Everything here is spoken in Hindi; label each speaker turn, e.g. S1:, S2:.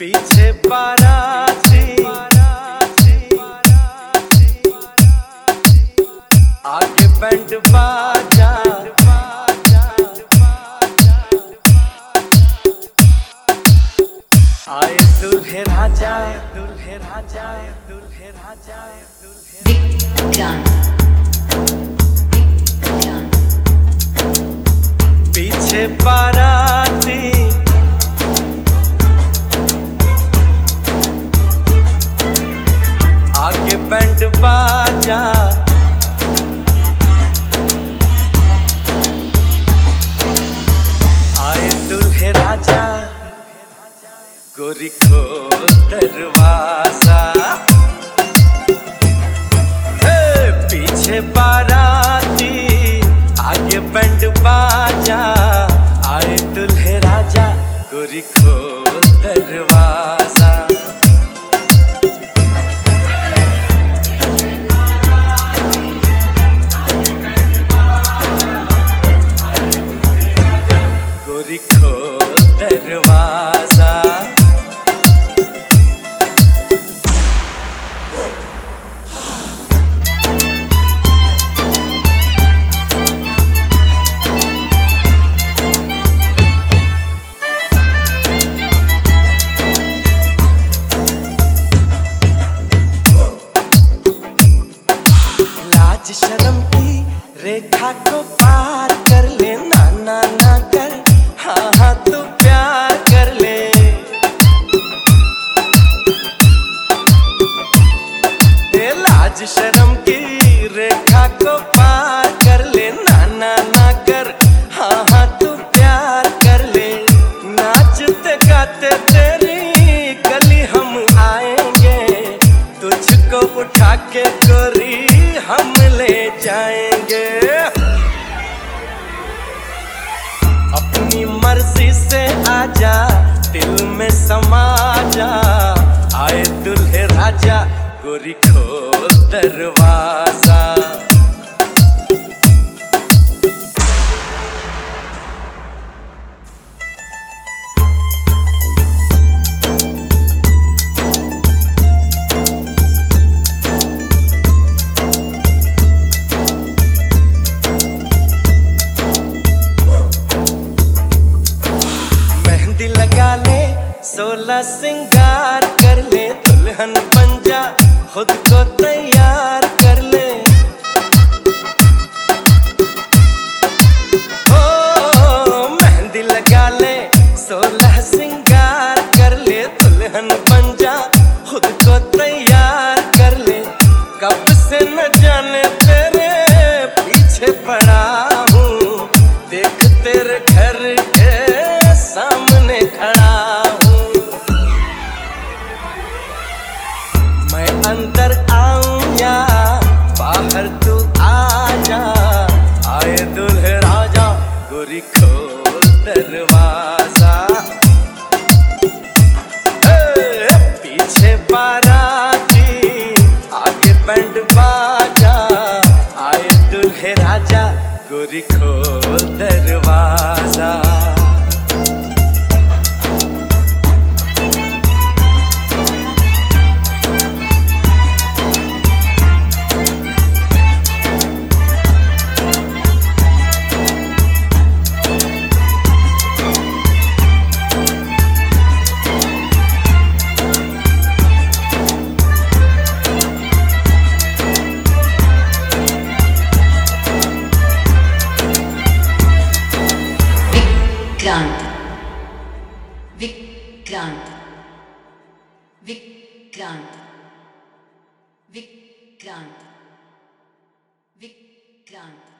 S1: पीछे बाराती आगे बैंड बाजा, आए दूल्हे राजा, दूल्हे राजा, दूल्हे राजा, पीछे बाराती आगे बैंड बाजा, आए दूल्हे राजा, गोरी खोल दरवाजा, पीछे बाराती आगे बैंड बाजा, आए दूल्हे राजा, गोरी खोल दरवाजा। गोरी खोल दरवाजा, लाज शर्म की रेखा को पार कर ले, ना ना ना कर, हाँ हाँ तू प्यार कर ले। लाज शर्म की रेखा को पार कर ले, ना ना ना कर, हाँ हाँ तू प्यार कर ले। नाचते गाते तेरी गली हम आएंगे, तुझको उठा के गोरी हम ले जाएंगे। अपनी मर्जी से आजा, दिल में समा जा, आए दूल्हे राजा, गोरी खोल दरवाजा। मेहंदी लगा ले, 16 सिंगार कर ले, दुल्हन बन जा, खुद को तैयार कर ले। ओ मेहंदी लगा ले, 16 सिंगार कर ले, दुल्हन बन जा, खुद को तैयार कर ले। कब से न जाने तेरे पीछे पड़ा हूँ, देख तेरे घर के सामने खड़ा हूँ। मैं अंदर आऊं या बाहर तू आजा, आए दूल्हे राजा, गोरी खोल दरवाजा। पीछे बाराती आगे बैंड बाजा, आए दूल्हे राजा, गोरी खोल दरवाजा।
S2: विक्रांत विक्रांत विक्रांत विक्रांत विक्रांत